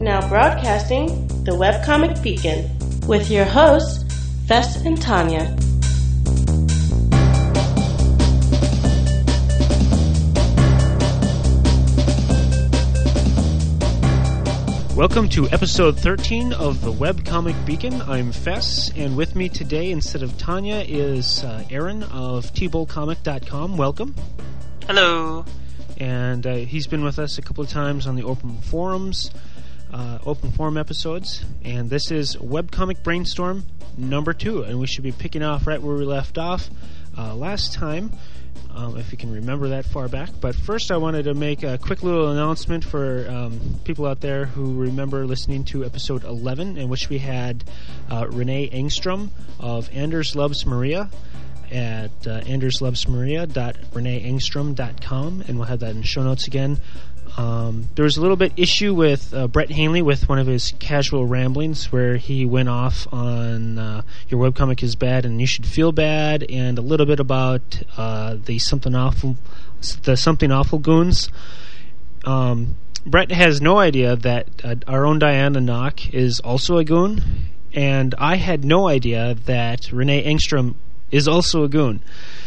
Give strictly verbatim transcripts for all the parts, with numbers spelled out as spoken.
Now broadcasting the Webcomic Beacon with your hosts, Fess and Tanya. Welcome to episode thirteen of the Webcomic Beacon. I'm Fess, and with me today, instead of Tanya, is uh, Aaron of T Bull Comic dot com. Welcome. Hello. And uh, he's been with us a couple of times on the open forums, uh, open forum episodes, and this is Webcomic Brainstorm number two, and we should be picking off right where we left off uh, last time. Um, if you can remember that far back. But first I wanted to make a quick little announcement for um, people out there who remember listening to episode eleven, in which we had uh, Renee Engstrom of Anders Loves Maria at uh, anders loves maria dot renee engstrom dot com, and we'll have that in show notes again. Um, there was a little bit issue with uh, Brett Hanley with one of his casual ramblings where he went off on uh, your webcomic is bad and you should feel bad, and a little bit about uh, the something awful, the something awful goons. Um, Brett has no idea that uh, our own Diana Knock is also a goon, and I had no idea that Renee Engstrom is also a goon.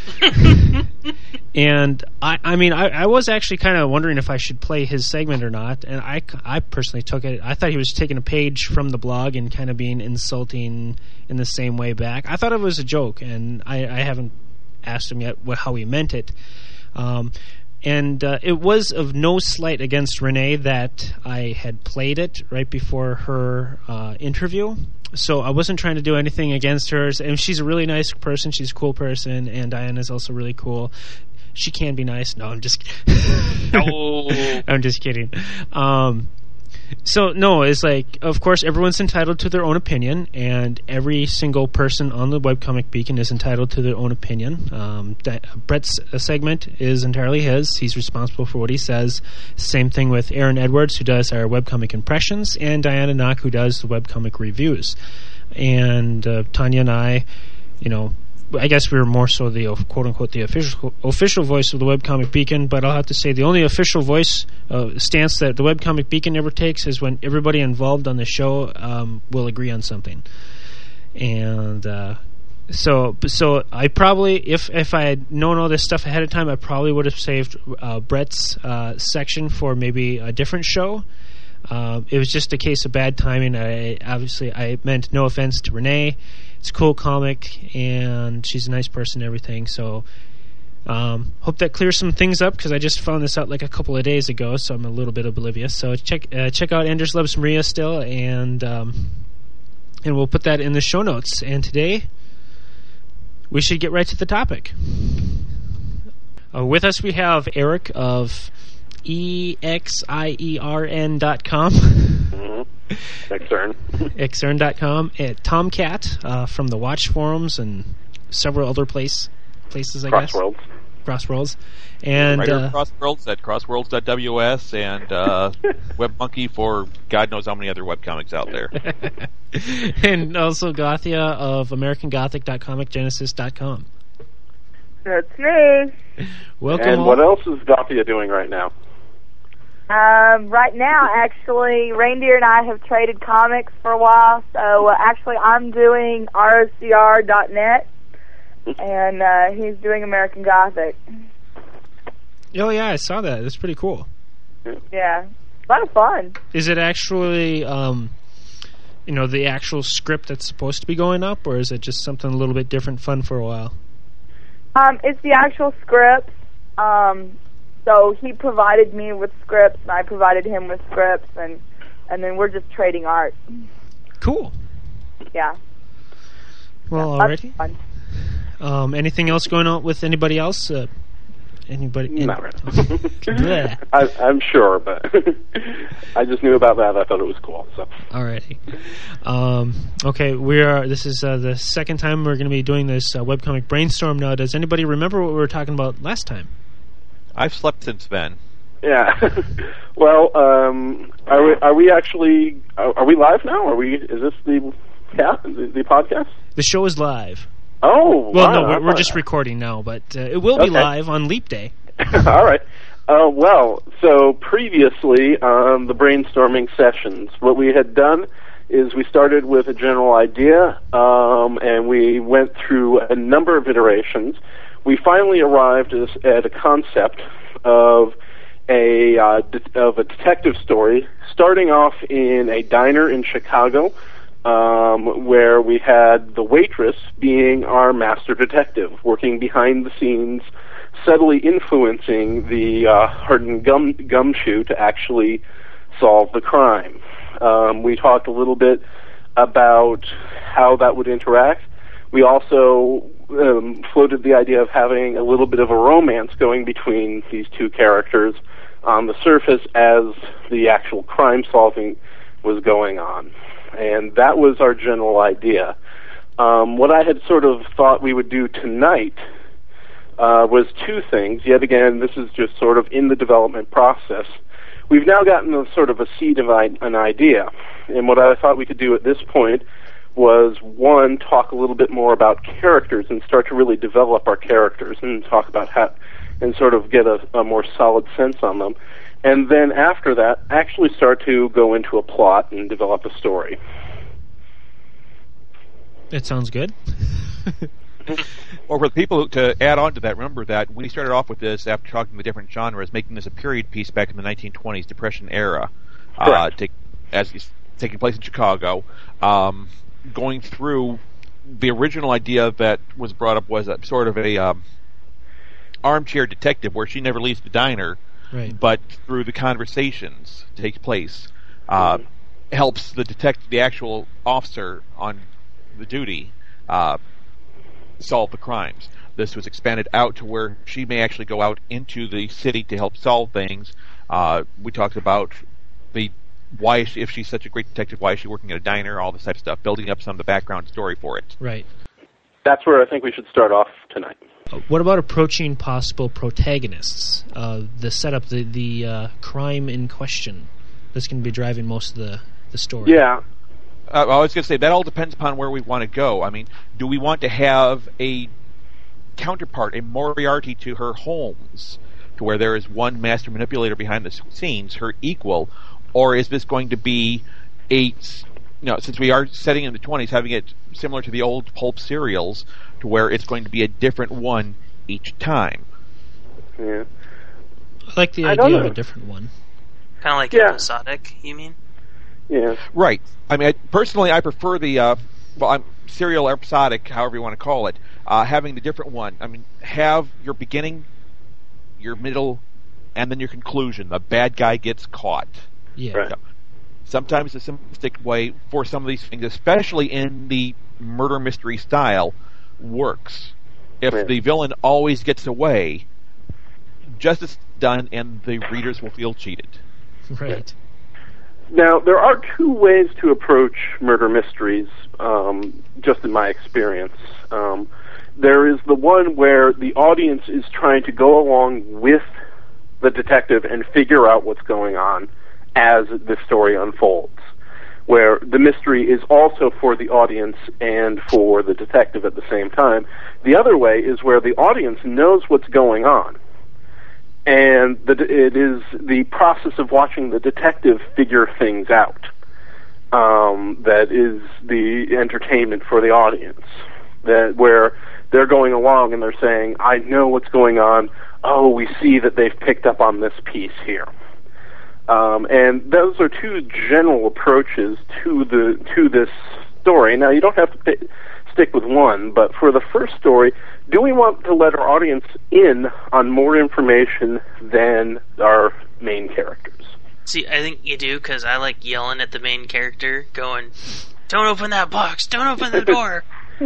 And I, I mean, I, I was actually kind of wondering if I should play his segment or not, and I, I personally took it. I thought he was taking a page from the blog and kind of being insulting in the same way back. I thought it was a joke, and I, I haven't asked him yet what, how he meant it. Um, and uh, it was of no slight against Renee that I had played it right before her uh, interview. So I wasn't trying to do anything against her. And she's a really nice person. She's a cool person. And Diana's also really cool. She can be nice. No, I'm just No. I'm just kidding. Um, so, no, it's like, of course, everyone's entitled to their own opinion. And every single person on the Webcomic Beacon is entitled to their own opinion. Um, Di- Brett's segment is entirely his. He's responsible for what he says. Same thing with Aaron Edwards, who does our webcomic impressions, and Diana Knock, who does the webcomic reviews. And uh, Tanya and I, you know, I guess we were more so the quote-unquote the official official voice of the Webcomic Beacon, but I'll have to say the only official voice uh, stance that the Webcomic Beacon ever takes is when everybody involved on the show um, will agree on something. And uh, so so I probably, if if I had known all this stuff ahead of time, I probably would have saved uh, Brett's uh, section for maybe a different show. Uh, it was just a case of bad timing. I obviously I meant no offense to Renee. It's a cool comic, and she's a nice person and everything. So um, hope that clears some things up, because I just found this out like a couple of days ago, so I'm a little bit oblivious. So check uh, check out Anders Loves Maria still, and um, and we'll put that in the show notes. And today we should get right to the topic. Uh, with us we have Eric of E X I E R N dot com. Mm-hmm. Exern. Exern dot com. At Tomcat uh, from the Watch forums and several other place places, I Crossworlds. guess. Crossworlds. And Writer uh, Crossworlds at crossworlds dot W S, and uh, WebMonkey for God knows how many other webcomics out there. and also Gothia of American Gothic dot comic genesis dot com. That's me. Welcome. And all. what else is Gothia doing right now? Um, right now, actually, Reindeer and I have traded comics for a while, so uh, actually I'm doing R O C R dot net, and uh, he's doing American Gothic. Oh, yeah, I saw that. It's pretty cool. Yeah, a lot of fun. Is it actually, um, you know, the actual script that's supposed to be going up, or is it just something a little bit different, fun for a while? Um, it's the actual scripts. Um, so he provided me with scripts, and I provided him with scripts, and and then we're just trading art. Cool. Yeah. Well, yeah, alrighty. Fun. Um, anything else going on with anybody else? Uh, anybody? Not really. I, I'm sure, but I just knew about that. I thought it was cool. So. Alrighty. Um, okay, we are. This is uh, the second time we're going to be doing this uh, webcomic brainstorm. Now, does anybody remember what we were talking about last time? I've slept since then. Yeah. Well, um, are we? Are we actually? Are, are we live now? Are we? Is this the? Yeah, the, the podcast. The show is live. Oh, well, wow, no, we're, we're thought, just recording now, but uh, it will be okay. live on Leap Day. All right. Uh, well, so previously on the brainstorming sessions, what we had done is we started with a general idea, um, and we went through a number of iterations. We finally arrived at a concept of a uh, de- of a detective story, starting off in a diner in Chicago, um, where we had the waitress being our master detective, working behind the scenes, subtly influencing the uh, hardened gum gumshoe to actually solve the crime. Um, we talked a little bit about how that would interact. We also um, floated the idea of having a little bit of a romance going between these two characters on the surface as the actual crime solving was going on. And that was our general idea. Um, what I had sort of thought we would do tonight uh, was two things. Yet again, this is just sort of in the development process. We've now gotten a sort of a seed of an idea. And what I thought we could do at this point was, one, talk a little bit more about characters and start to really develop our characters and talk about how, and sort of get a, a more solid sense on them. And then after that, actually start to go into a plot and develop a story. That sounds good. Or for the people to add on to that, remember that we started off with this after talking the different genres, making this a period piece back in the nineteen twenties Depression era, uh, take, as it's taking place in Chicago. Um, going through the original idea that was brought up was a, sort of a um, armchair detective where she never leaves the diner, right. but through the conversations takes place, uh, mm-hmm. helps the detective, the actual officer on the duty, uh, solve the crimes. This was expanded out to where she may actually go out into the city to help solve things. Uh, we talked about the why is she, if she's such a great detective, why is she working at a diner, all this type of stuff, building up some of the background story for it. Right. That's where I think we should start off tonight. Uh, what about approaching possible protagonists? Uh, the setup, the, the uh, crime in question. This can be driving most of the, the story. Yeah. Uh, I was going to say, that all depends upon where we want to go. I mean, do we want to have a counterpart, a Moriarty to her Holmes, to where there is one master manipulator behind the scenes, her equal, or is this going to be a, you know, since we are setting in the twenties, having it similar to the old pulp serials, to where it's going to be a different one each time? Yeah. I like the I idea know. of a different one. Kind of like Yeah. episodic, you mean? Yeah. Right. I mean, I, personally, I prefer the, uh, well, I'm serial or episodic, however you want to call it, uh, having the different one. I mean, have your beginning, your middle, and then your conclusion. The bad guy gets caught. Yeah. Right. So, sometimes the simplistic way for some of these things, especially in the murder mystery style, works. If Yeah. the villain always gets away, justice is done and the readers will feel cheated. Right. Now, there are two ways to approach murder mysteries, um, just in my experience. Um, there is the one where the audience is trying to go along with the detective and figure out what's going on as the story unfolds, where the mystery is also for the audience and for the detective at the same time. The other way is where the audience knows what's going on, and the, it is the process of watching the detective figure things out um, that is the entertainment for the audience. That where they're going along and they're saying, "I know what's going on. Oh, we see that they've picked up on this piece here." Um, and those are two general approaches to the to this story. Now, you don't have to pick, stick with one, but for the first story, do we want to let our audience in on more information than our main characters? See, I think you do, because I like yelling at the main character, going, "Don't open that box! Don't open the door!"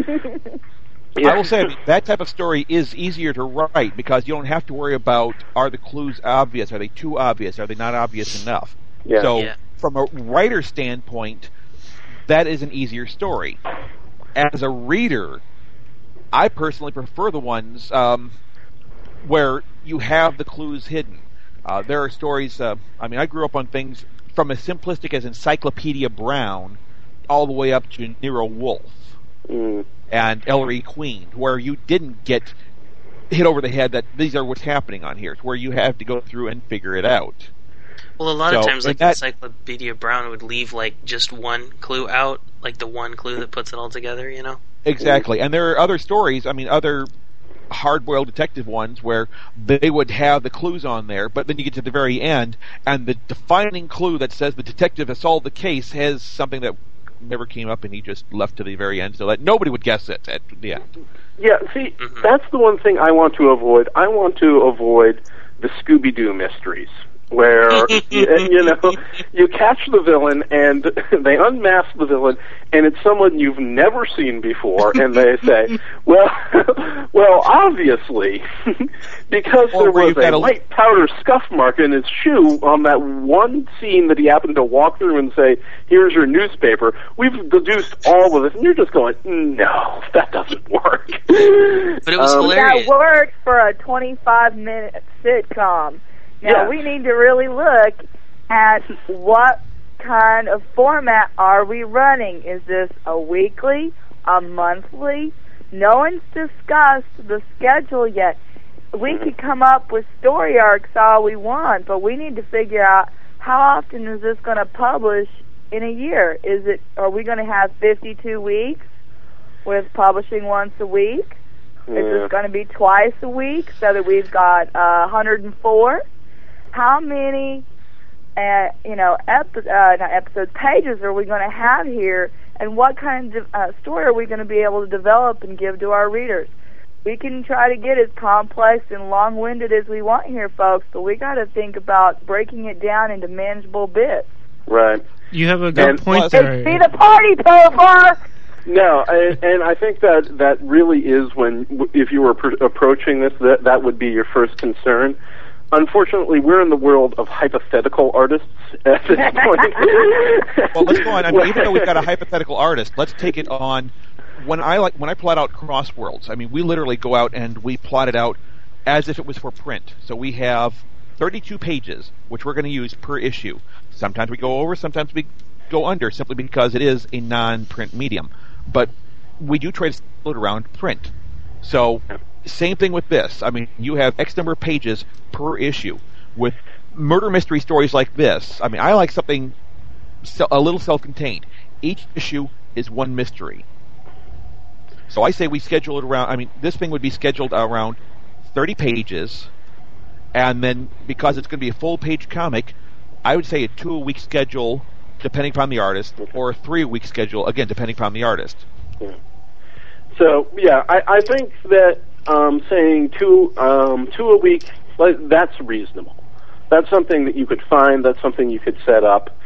Yeah. I will say, I mean, that type of story is easier to write because you don't have to worry about, are the clues obvious? Are they too obvious? Are they not obvious enough? Yeah. So, Yeah. from a writer standpoint, that is an easier story. As a reader, I personally prefer the ones um, where you have the clues hidden. Uh, there are stories, uh, I mean, I grew up on things from as simplistic as Encyclopedia Brown all the way up to Nero Wolfe. Mm. And Ellery Queen, where you didn't get hit over the head that these are what's happening on here. It's where you have to go through and figure it out. Well, a lot So, of times, like that- Encyclopedia Brown would leave like just one clue out, like the one clue that puts it all together. You know. Exactly, and there are other stories. I mean, other hard-boiled detective ones where they would have the clues on there, but then you get to the very end, and the defining clue that says the detective has solved the case has something that never came up, and he just left to the very end so that nobody would guess it at the end. Yeah, see, Mhm. that's the one thing I want to avoid. I want to avoid the Scooby-Doo mysteries, where, you, you know, you catch the villain, and they unmask the villain, and it's someone you've never seen before, and they say, well, well, obviously, because Or there where was you've got a a- white powder scuff mark in his shoe on that one scene that he happened to walk through and say, here's your newspaper, we've deduced all of this, and you're just going, no, that doesn't work. But it was Um, hilarious. That works for a twenty-five minute sitcom. Now, Yeah. we need to really look at what kind of format are we running. Is this a weekly, a monthly? No one's discussed the schedule yet. We could come up with story arcs all we want, but we need to figure out how often is this going to publish in a year? Is it? Are we going to have fifty-two weeks with publishing once a week? Is Yeah. this going to be twice a week so that we've got uh, one hundred four? How many, uh, you know, epi- uh, not episodes, pages are we going to have here, and what kind of uh, story are we going to be able to develop and give to our readers? We can try to get as complex and long-winded as we want here, folks, but we got to think about breaking it down into manageable bits. Right. You have a good And point plus- there. It's be the party, Topher! No, and, and I think that that really is when, if you were pr- approaching this, that that would be your first concern. Unfortunately, we're in the world of hypothetical artists at this point. Well, let's go on. I mean, even though we've got a hypothetical artist, let's take it on. When I like when I plot out Crossworlds, I mean, we literally go out and we plot it out as if it was for print. So we have thirty-two pages, which we're going to use per issue. Sometimes we go over, sometimes we go under, simply because it is a non-print medium. But we do try to split around print. So, same thing with this. I mean, you have X number of pages per issue. With murder mystery stories like this, I mean, I like something se- a little self-contained. Each issue is one mystery. So I say we schedule it around, I mean, this thing would be scheduled around thirty pages, and then because it's going to be a full-page comic, I would say a two-a-week schedule, depending upon the artist, or a three-a-week schedule, again, depending upon the artist. Yeah. So yeah, I, I think that um, saying two um, two a week, like, that's reasonable. That's something that you could find. That's something you could set up.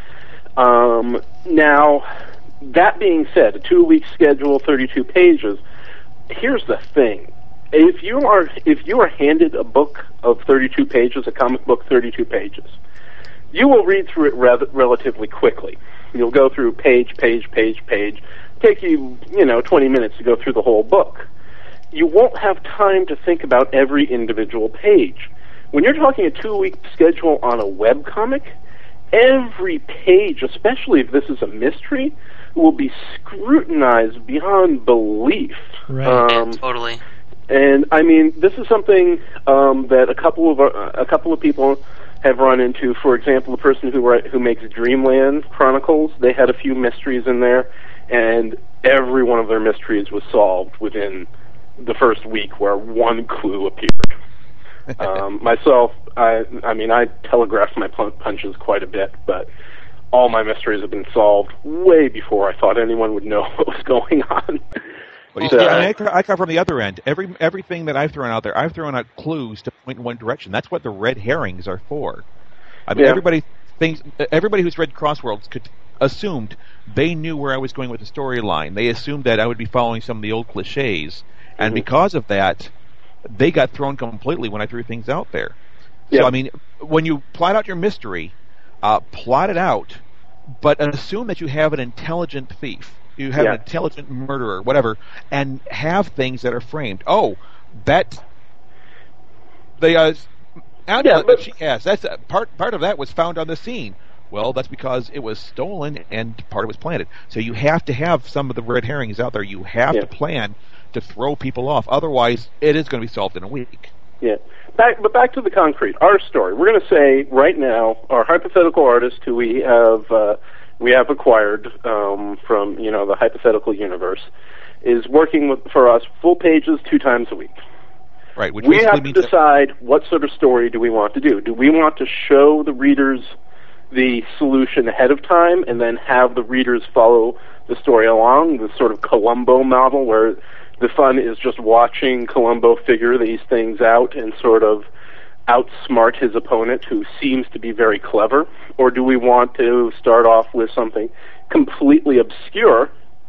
Um, now, that being said, a two a week schedule, thirty-two pages. Here's the thing: if you are if you are handed a book of thirty-two pages, a comic book thirty-two pages, you will read through it re- relatively quickly. You'll go through page, page, page, page. Take you, you know, twenty minutes to go through the whole book. You won't have time to think about every individual page. When you're talking a two-week schedule on a webcomic, every page, especially if this is a mystery, will be scrutinized beyond belief. Right. Um, Yeah, totally. and I mean, this is something um, that a couple of uh, a couple of people have run into. For example, the person who write, who makes Dreamland Chronicles, they had a few mysteries in there, and every one of their mysteries was solved within the first week, where one clue appeared. um, myself, I, I mean, I telegraphed my pun- punches quite a bit, but all my mysteries have been solved way before I thought anyone would know what was going on. But you So- see, I, mean, I, co- I come from the other end. Every everything that I've thrown out there, I've thrown out clues to point in one direction. That's what the red herrings are for. I mean, Yeah. everybody thinks everybody who's read Crossworlds could assumed they knew where I was going with the storyline. They assumed that I would be following some of the old cliches, and Mhm. because of that, they got thrown completely when I threw things out there. Yeah. So I mean, when you plot out your mystery, uh, plot it out, but assume that you have an intelligent thief. You have Yeah. an intelligent murderer, whatever, and have things that are framed. Oh, that the uh, amulet Yeah, but- that she has. That's uh, part part of that was found on the scene. Well, that's because it was stolen and part of it was planted. So you have to have some of the red herrings out there. You have Yeah. to plan to throw people off. Otherwise, it is going to be solved in a week. Yeah. Back, but back to the concrete. Our story. We're going to say right now, our hypothetical artist who we have uh, we have acquired um, from you know the hypothetical universe is working with, for us full pages two times a week. Right. Which we have to means decide what sort of story do we want to do. Do we want to show the readers the solution ahead of time and then have the readers follow the story along, the sort of Columbo model where the fun is just watching Columbo figure these things out and sort of outsmart his opponent who seems to be very clever? Or do we want to start off with something completely obscure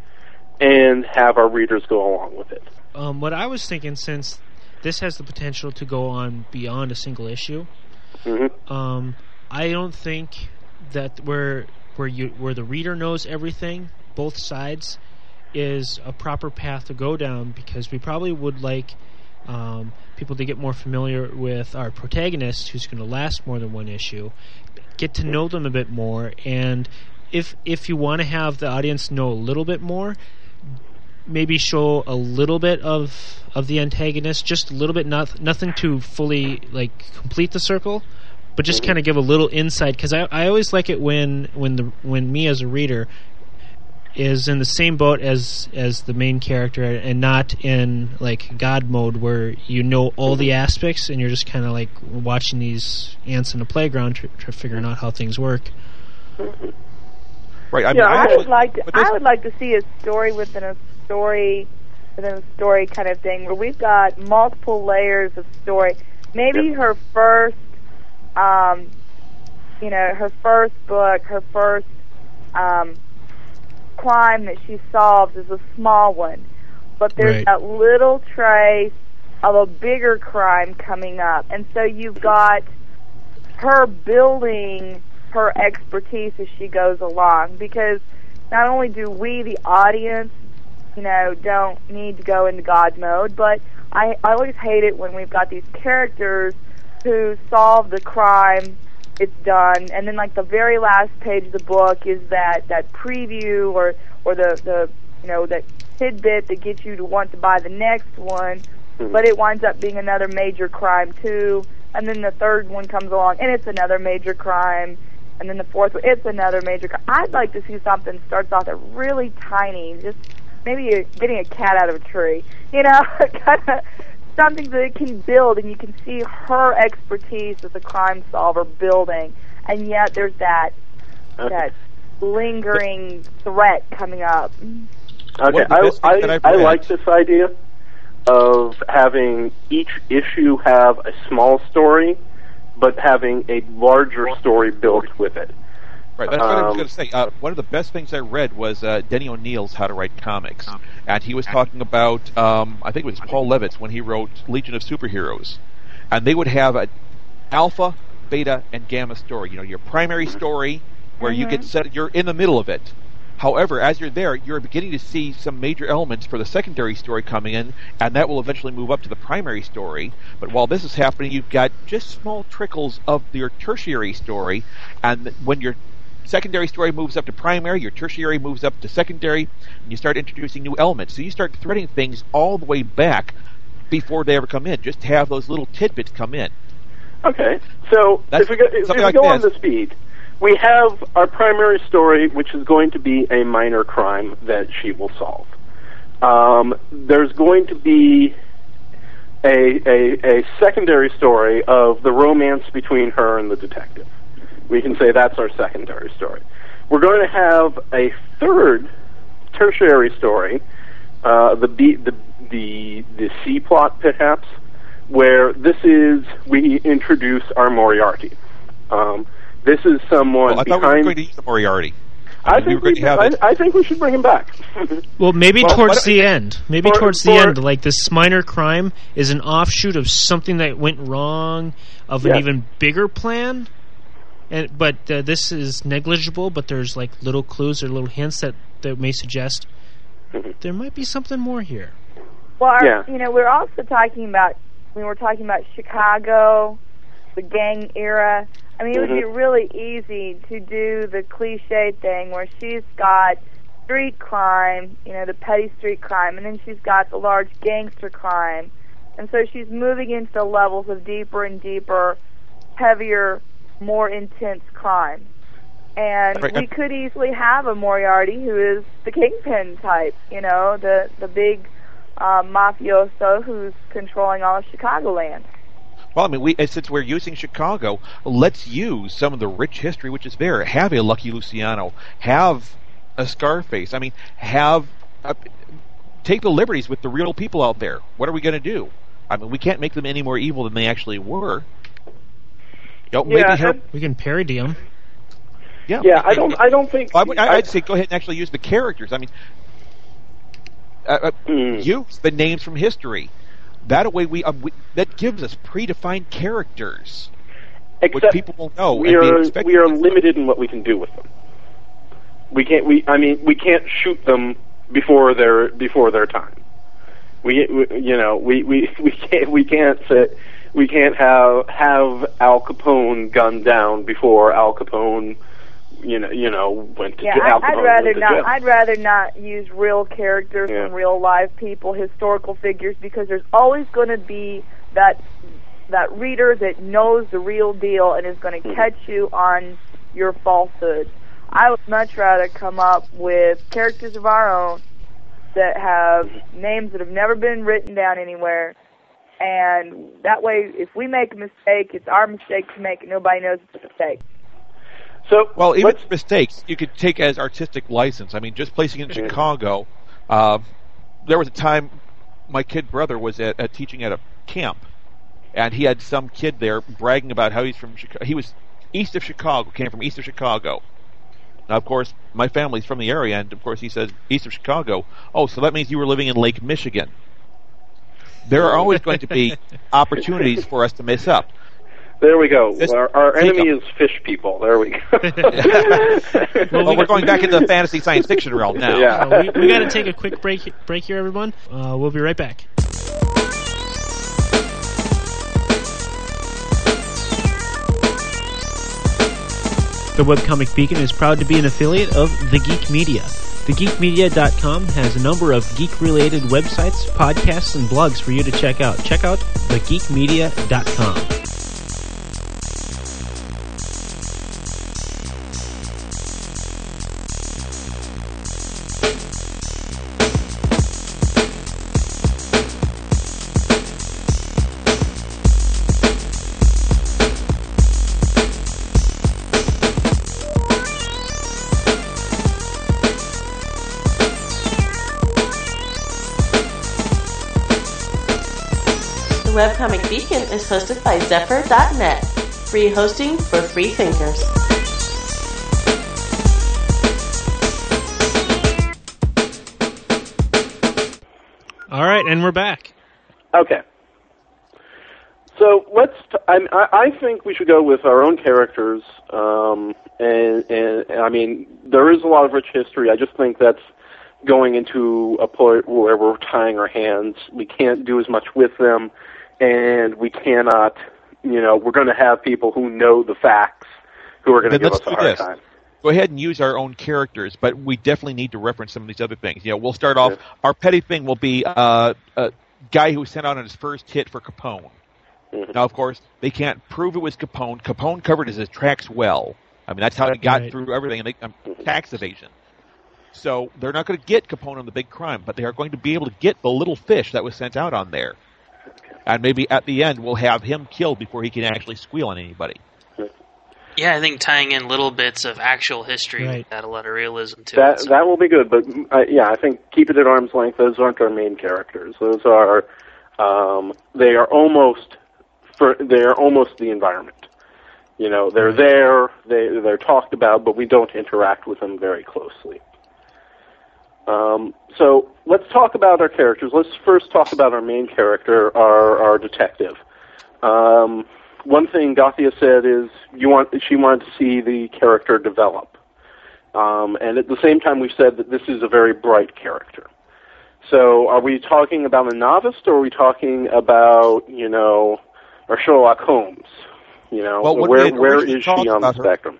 and have our readers go along with it? Um, what I was thinking, since this has the potential to go on beyond a single issue, mm-hmm. um, I don't think that where where you where the reader knows everything, both sides, is a proper path to go down, because we probably would like um, people to get more familiar with our protagonist, who's going to last more than one issue, get to know them a bit more, and if if you want to have the audience know a little bit more, maybe show a little bit of of the antagonist, just a little bit, not nothing to fully like complete the circle, but just kind of give a little insight, because I, I always like it when when the when me as a reader is in the same boat as as the main character and not in like God mode where you know all the aspects and you're just kind of like watching these ants in a playground to, to figuring out how things work. Right. I, mean, yeah, I, I would like to. this, I would like to see a story within a story, within a story kind of thing where we've got multiple layers of story. Maybe Yep. her first, um, you know, her first book, her first um, crime that she solves is a small one, but there's Right. that little trace of a bigger crime coming up, and so you've got her building her expertise as she goes along, because not only do we, the audience, you know, don't need to go into God mode, but I, I always hate it when we've got these characters who solve the crime, it's done, and then like the very last page of the book is that, that preview or, or the, the, you know, that tidbit that gets you to want to buy the next one, Mm-hmm. but it winds up being another major crime too, and then the third one comes along and it's another major crime, and then the fourth one, it's another major crime. I'd like to see something that starts off at really tiny, just maybe a, getting a cat out of a tree, you know, kind of something that it can build, and you can see her expertise as a crime solver building, and yet there's that that lingering threat coming up. Okay, I, I, I like this idea of having each issue have a small story, but having a larger story built with it. Right, that's what I was Um, going to say. Uh, one of the best things I read was uh, Denny O'Neill's How to Write Comics, and he was talking about, um, I think it was Paul Levitz when he wrote Legion of Superheroes, and they would have an alpha, beta, and gamma story. You know, your primary story where you get set, you're in the middle of it. However, as you're there, you're beginning to see some major elements for the secondary story coming in, and that will eventually move up to the primary story. But while this is happening, you've got just small trickles of your tertiary story, and when your secondary story moves up to primary, your tertiary moves up to secondary, and you start introducing new elements. So you start threading things all the way back before they ever come in. Just have those little tidbits come in. Okay, so That's if we go, if we like go on this. the speed, we have our primary story, which is going to be a minor crime that she will solve. Um, there's going to be a, a, a secondary story of the romance between her and the detective. We can say that's our secondary story. We're going to have a third tertiary story, uh, the B, the the the C plot perhaps, where this is we introduce our Moriarty. Um, this is someone Well, I thought behind. we were going to use the Moriarty. I, I mean, we think were going we, to have I, it. I think we should bring him back. Well, maybe Well, towards what- the end. Maybe for- towards the for- end, like this minor crime is an offshoot of something that went wrong, of an Yeah. even bigger plan. And but uh, this is negligible. But there's like little clues or little hints that, that may suggest there might be something more here. Well, our, Yeah. you know, we're also talking about, when we're talking about Chicago, the gang era, I mean, it would be Mhm. really easy to do the cliche thing where she's got street crime, you know, the petty street crime, and then she's got the large gangster crime. And so she's moving into the levels of deeper and deeper, heavier, more intense crime. And Right. we could easily have a Moriarty who is the kingpin type, you know, the, the big uh, mafioso who's controlling all of Chicagoland. Well, I mean, we since we're using Chicago, let's use some of the rich history which is there. Have a Lucky Luciano. Have a Scarface. I mean, have uh, take the liberties with the real people out there. What are we going to do? I mean, we can't make them any more evil than they actually were. You know, Yeah, maybe have, and- We can parody them. yeah, Yeah, I don't. I don't think. I would, I'd say go ahead and actually use the characters. I mean, uh, uh, Mm. use the names from history. That way, we, um, we that gives us predefined characters, which Except people will know. we and be are expected we are to- limited in what we can do with them. We can't. We I mean, we can't shoot them before their before their time. We, we you know we, we, we can't we can't say, we can't have have Al Capone gunned down before Al Capone you know you know went to Yeah, jail. Al I, I'd Capone rather went to not. jail. I'd rather not use real characters Yeah. and real live people, historical figures, because there's always going to be that that reader that knows the real deal and is going to Mhm. catch you on your falsehood. I would much rather come up with characters of our own that have names that have never been written down anywhere, and that way, if we make a mistake, it's our mistake to make it. Nobody knows it's a mistake. So Well, even let's- mistakes you could take as artistic license. I mean, just placing it in Mhm. Chicago. Uh, there was a time my kid brother was at, at teaching at a camp, and he had some kid there bragging about how he's from Chicago. He was east of Chicago, came from east of Chicago. Now, of course, my family's from the area, and of course, he says east of Chicago. Oh, so that means you were living in Lake Michigan. There are always going to be opportunities for us to mess up. There we go. This- Our, our take enemy them. is fish people. There we go. Well, we we're got- going back into the fantasy science fiction realm now. Yeah. Uh, we we got to take a quick break break here, everyone. Uh, we'll be right back. The Webcomic Beacon is proud to be an affiliate of The Geek Media. the geek media dot com has a number of geek-related websites, podcasts, and blogs for you to check out. Check out the geek media dot com. The Webcomic Beacon is hosted by Zephyr dot net, free hosting for free thinkers. All right, and we're back. Okay. So let's. T- I, I think we should go with our own characters, um, and, and I mean there is a lot of rich history. I just think that's going into a point where we're tying our hands. We can't do as much with them, and we cannot. You know, we're going to have people who know the facts who are going to Then give let's us a do hard this. time. Go ahead and use our own characters, but we definitely need to reference some of these other things. You know, we'll start off. Yeah. Our petty thing will be uh, a guy who was sent out on his first hit for Capone. Mhm. Now, of course, they can't prove it was Capone. Capone covered his tracks well. I mean, that's how he got Right. through everything, and they, um, tax evasion. So they're not going to get Capone on the big crime, but they are going to be able to get the little fish that was sent out on there. And maybe at the end, we'll have him killed before he can actually squeal on anybody. Yeah, I think tying in little bits of actual history Right. add a lot of realism to That it. So- that will be good, but uh, yeah, I think keep it at arm's length. Those aren't our main characters. Those are um, they are almost for they are almost the environment. You know, they're there, they they're talked about, but we don't interact with them very closely. Um, so let's talk about our characters. Let's first talk about our main character, our our detective. Um, one thing Gothia said is you want she wanted to see the character develop. Um, and at the same time, we've said that this is a very bright character. So are we talking about a novice, or are we talking about, you know, or Sherlock Holmes? You know, Well, when we where had where originally is she talked on the about her- spectrum?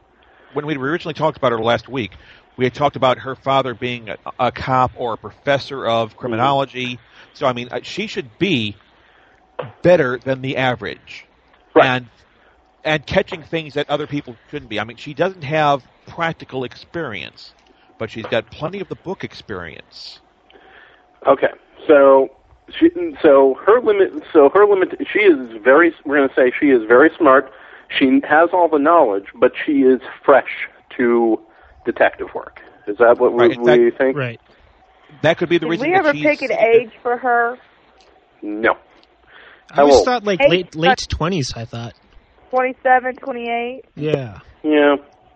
when we originally talked about her last week, we had talked about her father being a, a cop or a professor of criminology. So, I mean, uh, she should be better than the average. Right. And and catching things that other people shouldn't be. I mean, she doesn't have practical experience, but she's got plenty of the book experience. Okay, so she, so her limit, so her limit, she is very. We're going to say she is very smart. She has all the knowledge, but she is fresh to detective work. Is that what we, Right, we that- think? Right. That could be the Did reason we that ever she's, pick an age for her? No. I always Hello. thought like Eight, late late twenties. I thought. twenty-seven, twenty-eight? Yeah. Yeah.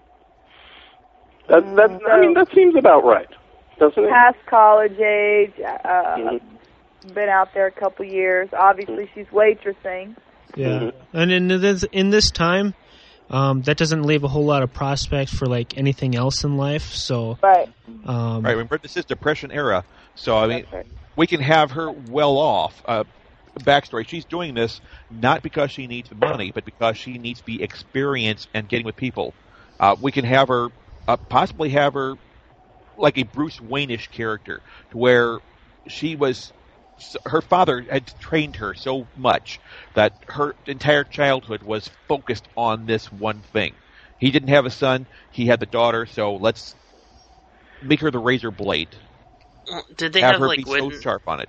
That that I mean that seems about right, doesn't it? Past college age, uh, Mhm. been out there a couple years. Obviously, she's waitressing. Yeah. Mhm. And in this in this time, um, that doesn't leave a whole lot of prospects for like anything else in life. So. Right. Um, Right, remember, this is Depression era, so, I mean, That's right. we can have her well off. Uh, backstory, she's doing this not because she needs the money, but because she needs the experience and getting with people. Uh, we can have her, uh, possibly have her like a Bruce Wayne-ish character, to where she was, her father had trained her so much that her entire childhood was focused on this one thing. He didn't have a son, he had the daughter, so let's make her the razor blade. Did they have, have, her like be so wit- sharp on it.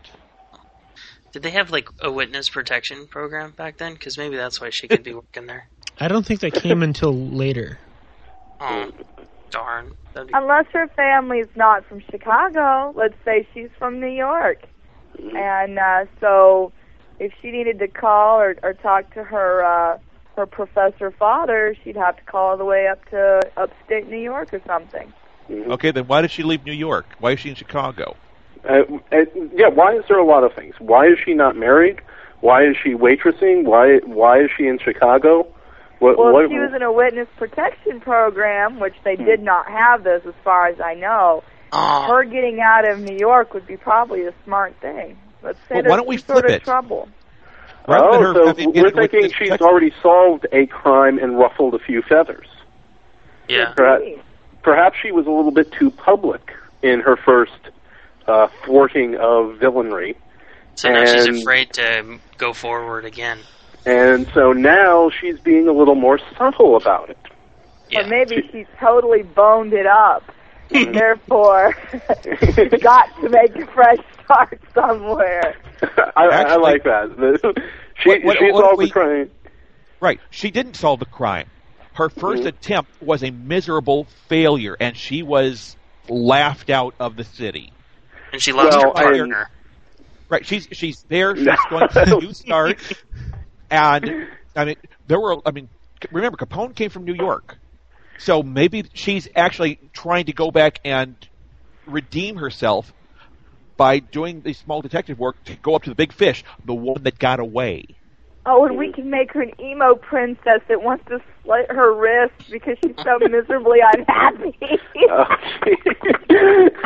Did they have like a witness protection program back then? Because maybe that's why she could be working there. I don't think that came until later. Oh, darn! That'd be... Unless her family's not from Chicago. Let's say she's from New York. And uh, so if she needed to call or, or talk to her uh, her professor father, she'd have to call all the way up to upstate New York or something. Mhm. Okay, then why did she leave New York? Why is she in Chicago? Uh, uh, yeah, why is there a lot of things? Why is she not married? Why is she waitressing? Why why is she in Chicago? What, Well, what, if she was in a witness protection program, which they did not have those as far as I know, Oh, her getting out of New York would be probably a smart thing. Let's say Well, there's why don't we some sort flip of it? trouble. Rather than oh, her so having we're been with thinking this she's Tex- already solved a crime and ruffled a few feathers. yeah. Perhaps, perhaps she was a little bit too public in her first uh, thwarting of villainry. So now she's and- afraid to go forward again. And so now she's being a little more subtle about it. Yeah. Or maybe she's totally boned it up. And therefore, got to make a fresh start somewhere. I, I Actually- like that. she What- what- she what if solved we- the crime. Right, she didn't solve the crime. Her first Mhm. attempt was a miserable failure, and she was laughed out of the city. And she lost Well, her I- partner. Right, she's she's there. She's going to a new start, and I mean, there were. I mean, remember, Capone came from New York, so maybe she's actually trying to go back and redeem herself by doing the small detective work to go up to the big fish, the one that got away. Oh, and we can make her an emo princess that wants to slit her wrist because she's so miserably unhappy. Oh,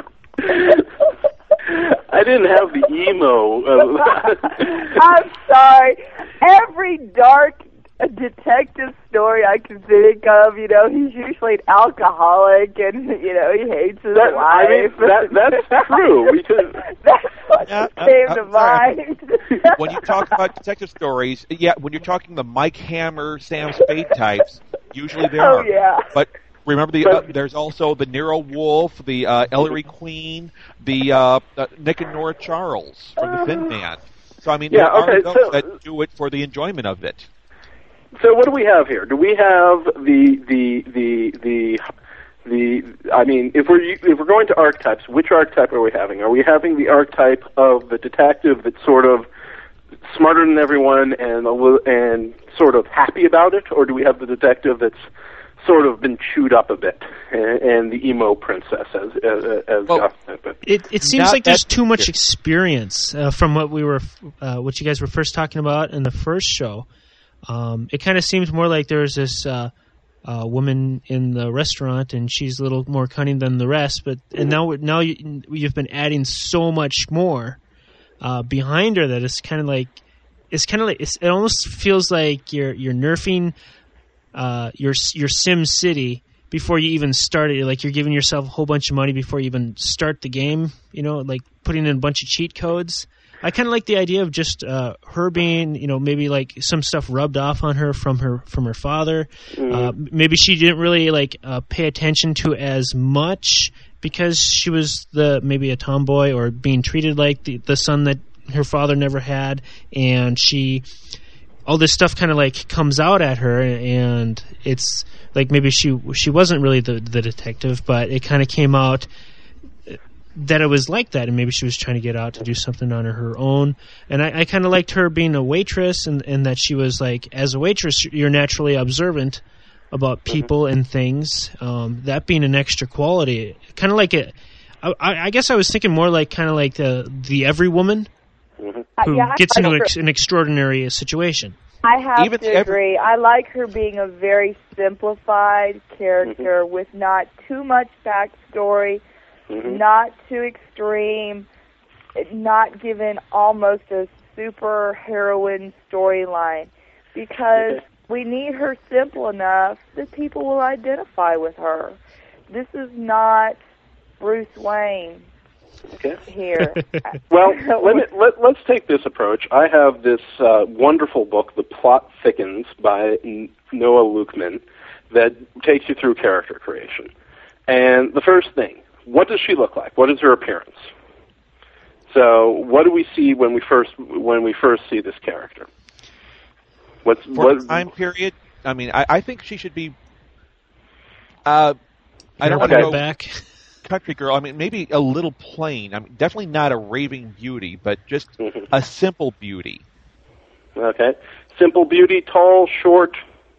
I didn't have the emo. Uh, I'm sorry. Every dark detective story I can think of, you know, he's usually an alcoholic and, you know, he hates his That- I mean, wife. that- that's true, because- That's what Yeah, uh, came uh, to sorry. mind. When you talk about detective stories, yeah, when you're talking the Mike Hammer, Sam Spade types, usually they Oh, are. yeah. But remember, the uh, there's also the Nero Wolf, the uh, Ellery Queen, the uh, uh, Nick and Nora Charles from The Thin Man. So I mean, Yeah, there okay, are those so- that do it for the enjoyment of it. So what do we have here? Do we have the the the the the? I mean, if we're if we're going to archetypes, which archetype are we having? Are we having the archetype of the detective that's sort of smarter than everyone and a li- and sort of happy about it, or do we have the detective that's sort of been chewed up a bit and, and the emo princess, as as, as Well, Gus said? But It it seems Not like there's that- too much experience uh, from what we were, uh, what you guys were first talking about in the first show. Um, it kind of seems more like there's this uh, uh, woman in the restaurant, and she's a little more cunning than the rest. But and now now you, you've been adding so much more uh, behind her that it's kind of like it's kind of like it's, it almost feels like you're you're nerfing uh, your your Sim City before you even start it. Like you're giving yourself a whole bunch of money before you even start the game. You know, like putting in a bunch of cheat codes. I kind of like the idea of just uh, her being, you know, maybe like some stuff rubbed off on her from her from her father. Mm-hmm. Uh, maybe she didn't really like uh, pay attention to as much because she was the maybe a tomboy or being treated like the, the son that her father never had, and she all this stuff kind of like comes out at her, and it's like maybe she she wasn't really the the detective, but it kind of came out that it was like that, and maybe she was trying to get out to do something on her own. And I, I kind of liked her being a waitress, and, and that she was like, as a waitress, you're naturally observant about people and things. Um, that being an extra quality, kind of like it. I, I guess I was thinking more like kind of like the the every woman who uh, yeah, gets into ex- an extraordinary situation. I have Even to every- agree. I like her being a very simplified character mm-hmm. with not too much backstory. Mm-hmm. Not too extreme, not given almost a super heroine storyline, because okay. we need her simple enough that people will identify with her. This is not Bruce Wayne okay. here. Well, let me, let, let's take this approach. I have this uh, wonderful book, The Plot Thickens, by Noah Lukeman, that takes you through character creation. And the first thing, what does she look like? What is her appearance? So, what do we see when we first when we first see this character? What's For what time period? I mean, I, I think she should be. Uh, I don't okay. want to go back. Country girl. I mean, maybe a little plain. I mean, definitely not a raving beauty, but just mm-hmm. a simple beauty. Okay, simple beauty, tall, short,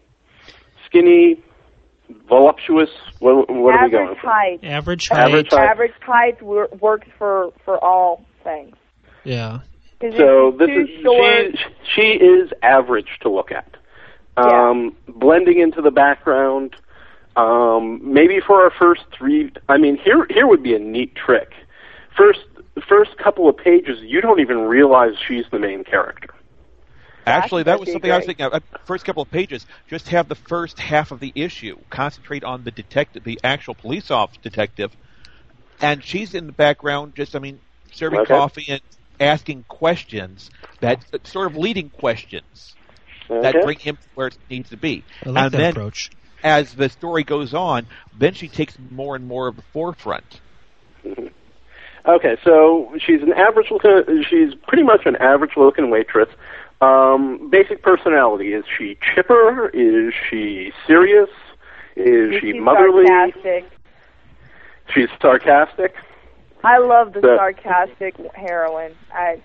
skinny. Voluptuous. What, what are we going for? Height. Average height. Average height. Average height wor- works for, for all things. Yeah. So this is she, she is average to look at. Um, yeah. Blending into the background. Um, maybe for our first three. I mean, here here would be a neat trick. First first couple of pages, you don't even realize she's the main character. Actually, that was something great. I was thinking of. First couple of pages, just have the first half of the issue. Concentrate on the detective, the actual police officer detective, and she's in the background just, I mean, serving okay. coffee and asking questions, that sort of leading questions okay. that bring him where it needs to be. I like and that then, approach. as the story goes on, then she takes more and more of the forefront. Mm-hmm. Okay, so she's an average looking, she's pretty much an average looking waitress. Um, basic personality, is she chipper? Is she serious? Is She's she motherly? Sarcastic. She's sarcastic? I love the so, sarcastic heroine. I,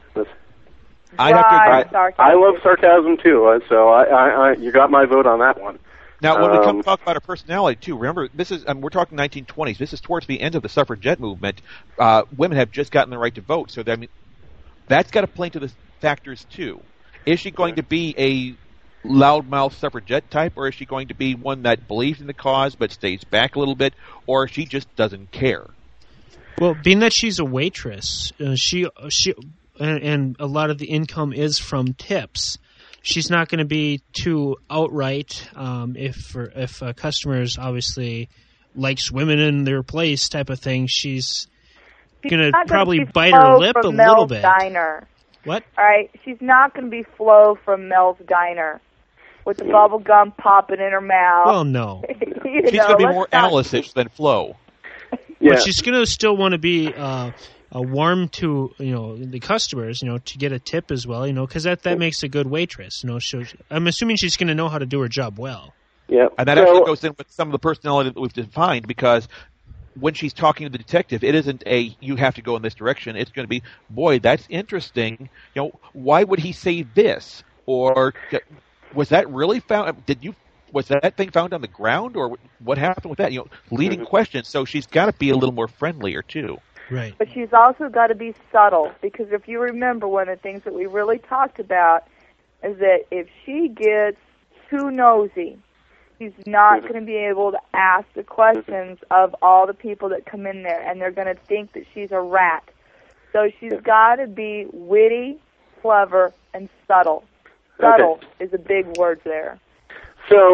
I'd have to agree. sarcastic. I love sarcasm too, uh, so I, I, I, you got my vote on that one. Now, when um, we come to talk about her personality, too, remember, this is um, we're talking nineteen twenties. This is towards the end of the suffragette movement. Uh, women have just gotten the right to vote, so that, I mean, that's got to play into the factors, too. Is she going to be a loudmouth suffragette type, or is she going to be one that believes in the cause but stays back a little bit, or she just doesn't care? Well, being that she's a waitress, uh, she she and, and a lot of the income is from tips. She's not going to be too outright um, if if a customer is obviously likes women in their place type of thing. She's, she's going to probably bite her lip a Mel's little bit. Diner. What? All right, she's not going to be Flo from Mel's Diner with the bubble gum popping in her mouth. Well, no. She's going to be more Alice-ish than Flo. Yeah. But she's going to still want to be uh, uh, warm to, you know, the customers, you know, to get a tip as well, you know, because that, that makes a good waitress. You know, so I'm assuming she's going to know how to do her job well. Yeah. And that so, actually goes in with some of the personality that we've defined, because when she's talking to the detective, it isn't a, you have to go in this direction. It's going to be, boy, that's interesting. You know, why would he say this? Or was that really found? Did you, was that thing found on the ground? Or what happened with that? You know, leading mm-hmm. questions. So she's got to be a little more friendlier, too. Right. But she's also got to be subtle, because if you remember, one of the things that we really talked about is that if she gets too nosy, she's not going to be able to ask the questions of all the people that come in there, and they're going to think that she's a rat. So she's got to be witty, clever, and subtle. Subtle okay. is a big word there. So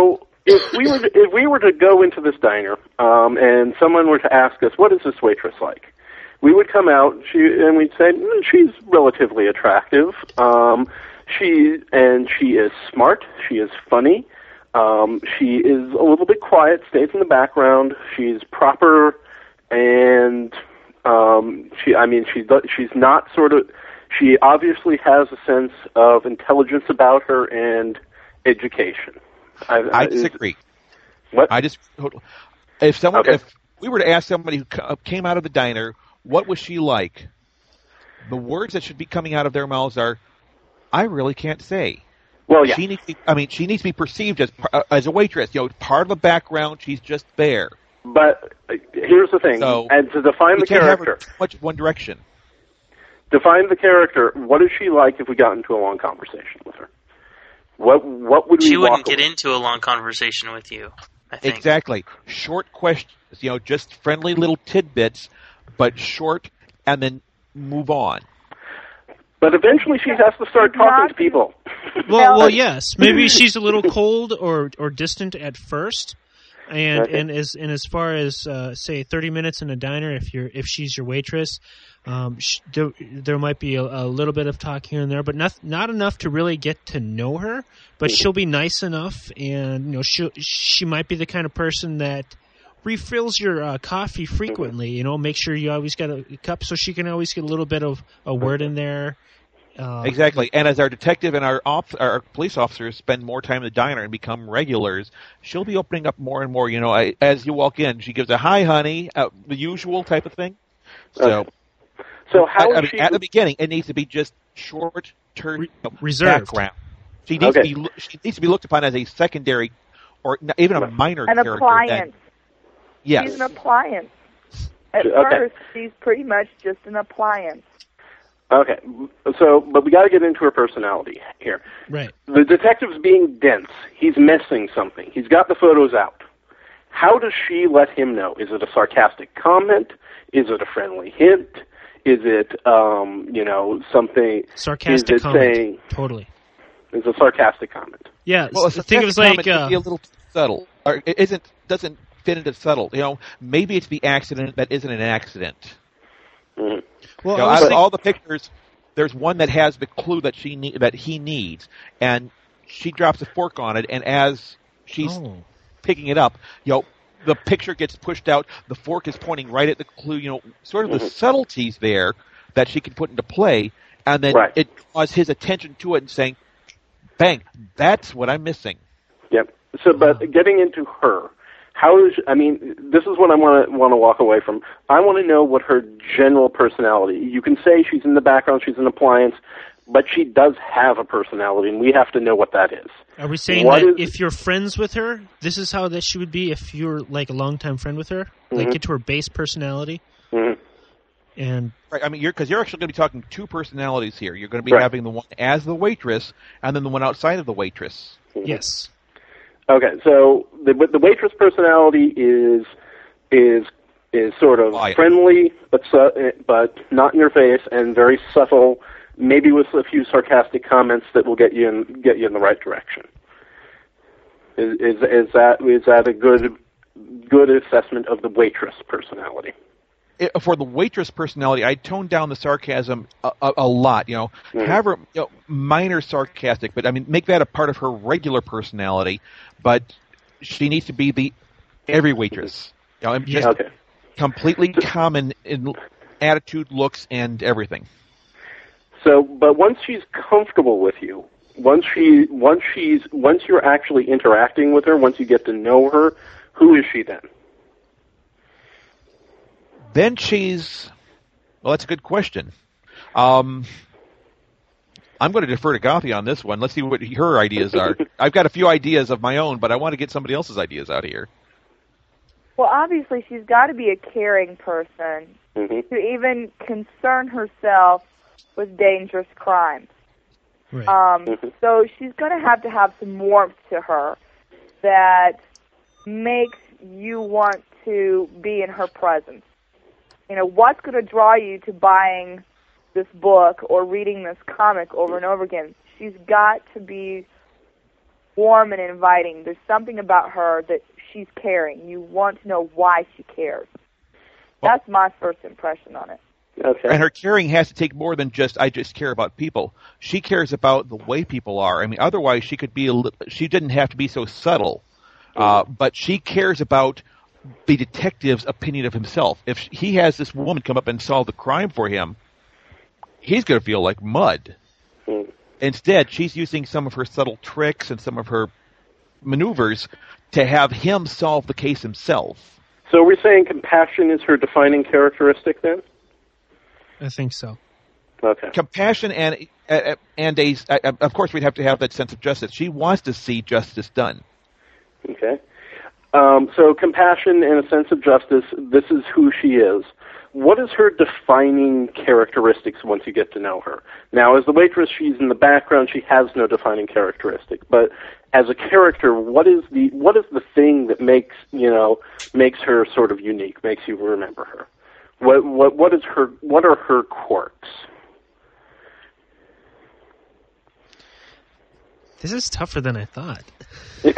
if we were to, if we were to go into this diner um, and someone were to ask us, what is this waitress like? We would come out she, and we'd say, mm, she's relatively attractive. Um, she and she is smart. She is funny. Um, she is a little bit quiet, stays in the background. She's proper, and um, she. I mean, she's she's not sort of. She obviously has a sense of intelligence about her and education. I, I disagree. Is, what? I just if someone okay. if we were to ask somebody who came out of the diner, what was she like? The words that should be coming out of their mouths are, "I really can't say." Well, yeah. She needs to be, I mean, she needs to be perceived as as a waitress. You know, part of the background. She's just there. But uh, here's the thing: so and to define the can't character, have her too much one direction. Define the character. What is she like if we got into a long conversation with her? What what would we? She wouldn't walk get away? into a long conversation with you, I think. Exactly. Short questions. You know, just friendly little tidbits, but short, and then move on. But eventually she has to start talking to people. Well, well, yes. Maybe she's a little cold or or distant at first, and Okay. and as and as far as uh, say thirty minutes in a diner, if you're if she's your waitress, um, sh- there, there might be a, a little bit of talk here and there, but not not enough to really get to know her. But she'll be nice enough, and you know she she might be the kind of person that refills your uh, coffee frequently. You know, make sure you always got a cup so she can always get a little bit of a word in there. Uh, Exactly. And as our detective and our op- our police officers spend more time in the diner and become regulars, she'll be opening up more and more. You know, I, as you walk in, she gives a "Hi, honey," uh, the usual type of thing. So, Okay. So how I, I is mean, she? at the beginning, it needs to be just short term Re- reserved. background. She needs Okay. to be lo- she needs to be looked upon as a secondary, or n- even a minor An character. appliance. Yes. She's an appliance. At Okay. first, she's pretty much just an appliance. Okay. So, but we got to get into her personality here. right. The detective's being dense. He's missing something. He's got the photos out. How does she let him know? Is it a sarcastic comment? Is it a friendly hint? Is it, um, you know, something? Sarcastic is it comment. saying? Totally. It's a sarcastic comment. Yeah. Well, a s- think of it as sarcastic like comment uh, can be a little too subtle, or it isn't doesn't fit into subtle. You know, maybe it's the accident that isn't an accident. Mhm. well, You know, I was out of think- all the pictures, there's one that has the clue that she ne- that he needs, and she drops a fork on it, and as she's oh. picking it up, you know, the picture gets pushed out. The fork is pointing right at the clue. You know, sort of the subtleties there that she can put into play, and then Right. it draws his attention to it and saying, "Bang, that's what I'm missing." Yep. So, but getting into her, how is? I mean, this is what I want to want to walk away from. I want to know what her general personality. You can say she's in the background, she's an appliance, but she does have a personality, and we have to know what that is. Are we saying What that is- if you're friends with her, this is how that she would be if you're like a longtime friend with her? Like Mhm. get to her base personality Mhm. and Right. I mean, you're because you're actually going to be talking two personalities here. You're going to be Right. having the one as the waitress, and then the one outside of the waitress. yes. Okay, so the the waitress personality is is is sort of Quiet. friendly, but su- but not in your face, and very subtle. Maybe with a few sarcastic comments that will get you in get you in the right direction. Is is, is that is that a good good assessment of the waitress personality? It, for the waitress personality, I toned down the sarcasm a, a, a lot. You know, Mhm. have her you know, minor sarcastic, but I mean, make that a part of her regular personality. But she needs to be the every waitress. You know, and just Okay. completely common in attitude, looks, and everything. So, but once she's comfortable with you, once she, once she's, once you're actually interacting with her, once you get to know her, who is she then? Then she's, well, that's a good question. Um, I'm going to defer to Gothi on this one. Let's see what her ideas are. I've got a few ideas of my own, but I want to get somebody else's ideas out here. Well, obviously, she's got to be a caring person Mm-hmm. to even concern herself with dangerous crimes. Right. Um, Mhm. so she's going to have to have some warmth to her that makes you want to be in her presence. You know, what's going to draw you to buying this book or reading this comic over and over again? She's got to be warm and inviting. There's something about her that she's caring. You want to know why she cares. That's my first impression on it. Okay. And her caring has to take more than just, I just care about people. She cares about the way people are. I mean, otherwise she could be a li- she didn't have to be so subtle. Uh, but she cares about the detective's opinion of himself. If he has this woman come up and solve the crime for him, he's going to feel like mud. Mm. Instead, she's using some of her subtle tricks and some of her maneuvers to have him solve the case himself. So we're saying compassion is her defining characteristic then? I think so. Okay. Compassion and uh, and a uh, of course we'd have to have that sense of justice. She wants to see justice done. Okay. Um, so compassion and a sense of justice, this is who she is. What is her defining characteristics once you get to know her? Now, as the waitress, she's in the background. She has no defining characteristic. But as a character, what is the what is the thing that makes you know makes her sort of unique, makes you remember her? What what what is her? What are her quirks? This is tougher than I thought. it,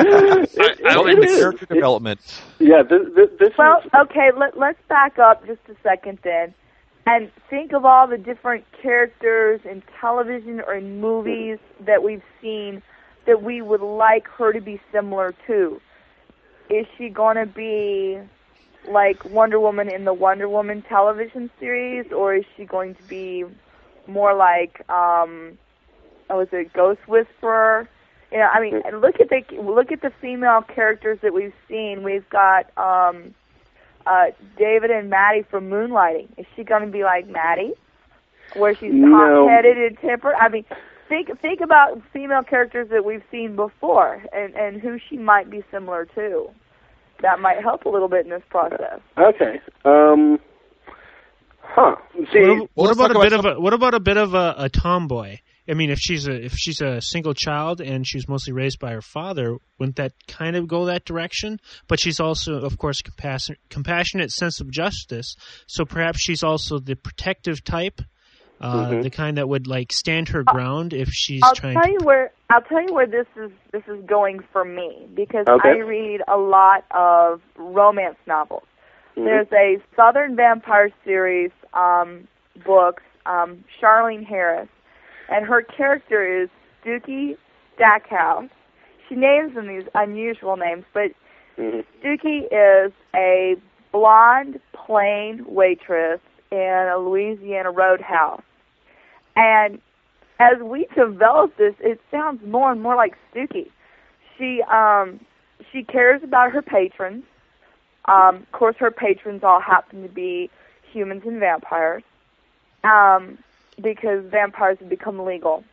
I What would- is character development? Yeah, this, this, this Well, is... okay, let, let's back up just a second then and think of all the different characters in television or in movies that we've seen that we would like her to be similar to. Is she going to be like Wonder Woman in the Wonder Woman television series, or is she going to be more like, um, oh, is it Ghost Whisperer? You know, I mean, look at the look at the female characters that we've seen. We've got um, uh, David and Maddie from Moonlighting. Is she going to be like Maddie, where she's No. hot-headed and tempered? I mean, think think about female characters that we've seen before, and and who she might be similar to. That might help a little bit in this process. Okay. Um, huh. See, What, what let's about talk a bit about of a what about a bit of a, a tomboy? I mean, if she's a if she's a single child and she's mostly raised by her father, wouldn't that kind of go that direction? But she's also, of course, compassionate, compassionate sense of justice. So perhaps she's also the protective type, uh, Mhm. the kind that would like stand her ground if she's I'll trying tell to. you where I'll tell you where this is this is going for me, because Okay. I read a lot of romance novels. Mhm. There's a Southern Vampire series um, books, um, Charlene Harris, and her character is Stookie Stackhouse. She names them these unusual names, but Mhm. Stookie is a blonde, plain waitress in a Louisiana roadhouse. And as we develop this, it sounds more and more like Stookie. She um, she cares about her patrons. Um, of course, her patrons all happen to be humans and vampires, um, because vampires have become legal.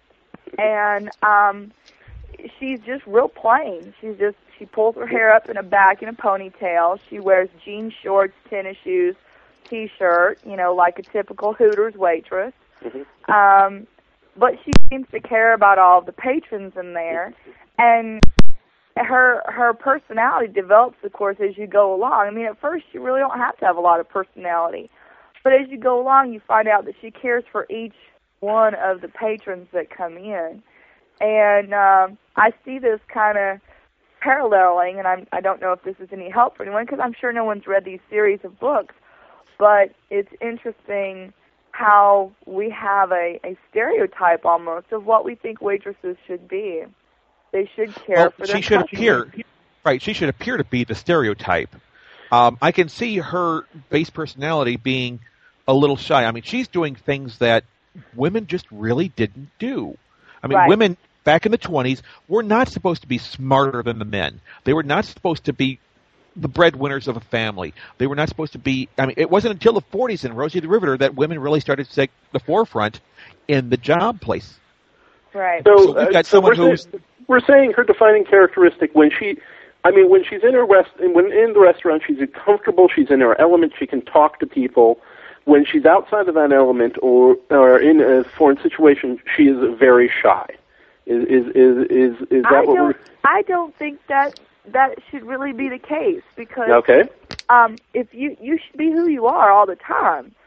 And um, she's just real plain. She's just she pulls her hair up in a back in a ponytail. She wears jean shorts, tennis shoes, t-shirt, you know, like a typical Hooters waitress. Mhm. Um, but she seems to care about all of the patrons in there, and her her personality develops, of course, as you go along. I mean, at first you really don't have to have a lot of personality, but as you go along, you find out that she cares for each one of the patrons that come in, and um, I see this kind of paralleling, and I'm, I don't know if this is any help for anyone, because I'm sure no one's read these series of books, but it's interesting how we have a, a stereotype almost of what we think waitresses should be. They should care Well, for their she should customers. appear right. She should appear to be the stereotype. Um, I can see her base personality being a little shy. I mean, she's doing things that women just really didn't do. I mean, Right. women back in the twenties were not supposed to be smarter than the men. They were not supposed to be the breadwinners of a family. They were not supposed to be. I mean, it wasn't until the forties in Rosie the Riveter that women really started to take the forefront in the job place. Right. So, So we've uh, got so someone we're, who's- saying, we're saying her defining characteristic when she, I mean, when she's in her rest, when in the restaurant, she's comfortable. She's in her element. She can talk to people. When she's outside of that element or or in a foreign situation, she is very shy. Is is is is, is that I what don't. I don't think that that should really be the case, because we're okay? um, if you you should be who you are all the time.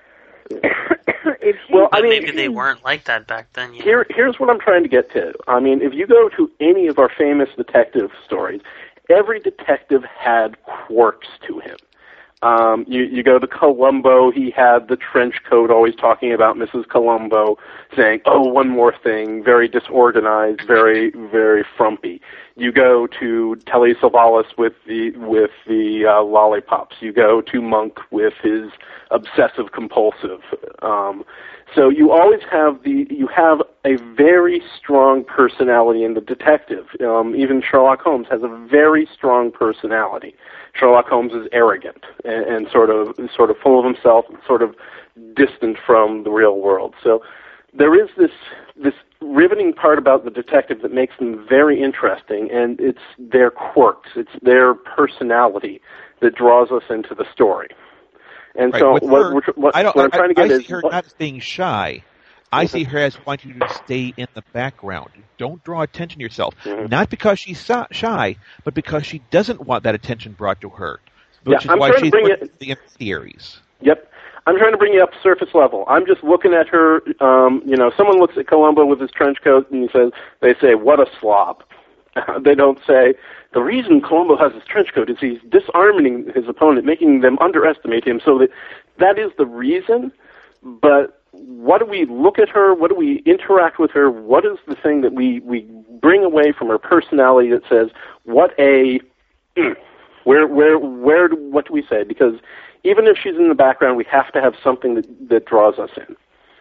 if she, Well, I But mean, maybe they weren't like that back then. You know? Here, here's what I'm trying to get to. I mean, if you go to any of our famous detective stories, every detective had quirks to him. Um, you, you go to Columbo, he had the trench coat, always talking about Missus Columbo, saying, oh, one more thing, very disorganized, very, very frumpy. You go to Telly Savalas with the, with the uh, lollipops. You go to Monk with his obsessive-compulsive. Um, so you always have the, you have a very strong personality in the detective. Um, even Sherlock Holmes has a very strong personality. Sherlock Holmes is arrogant and, and sort of sort of full of himself, and sort of distant from the real world. So there is this this riveting part about the detective that makes them very interesting, and it's their quirks, it's their personality that draws us into the story. And Right. so With what, her, what, what, I don't, what I'm I, trying to I get see is her what, not being shy. I see her as wanting to stay in the background. Don't draw attention to yourself. Mhm. Not because she's so- shy, but because she doesn't want that attention brought to her. Yeah, Which is I'm why trying to she's bring one it- of the intermediaries. Yep. I'm trying to bring you up surface level. I'm just looking at her, um, you know, someone looks at Columbo with his trench coat and he says, they say, what a slob. They don't say, the reason Columbo has his trench coat is he's disarming his opponent, making them underestimate him. So that, that is the reason, but what do we look at her? What do we interact with her? What is the thing that we, we bring away from her personality that says, what a, where, where, where, do, what do we say? Because even if she's in the background, we have to have something that, that draws us in.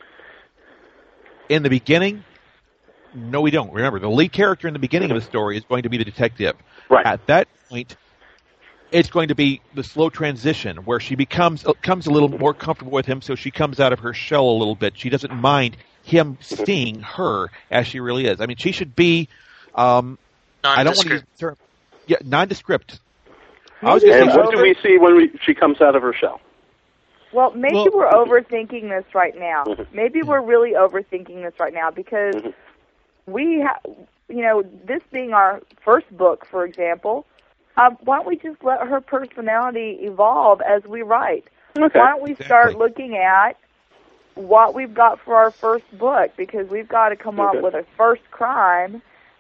In the beginning, no, we don't. Remember, the lead character in the beginning of the story is going to be the detective. Right. At that point, it's going to be the slow transition where she becomes comes a little more comfortable with him, so she comes out of her shell a little bit. She doesn't mind him seeing her as she really is. I mean, she should be. Um, I don't want to use the term. Yeah, nondescript. I was going And to say, what do we see when we, she comes out of her shell? well, maybe Well- we're overthinking this right now. Mm-hmm. Maybe we're really overthinking this right now because we, ha- you know, this being our first book, for example, um, why don't we just let her personality evolve as we write? Okay. Why don't we start Exactly. looking at what we've got for our first book? Because we've got to come Okay. up with a first crime,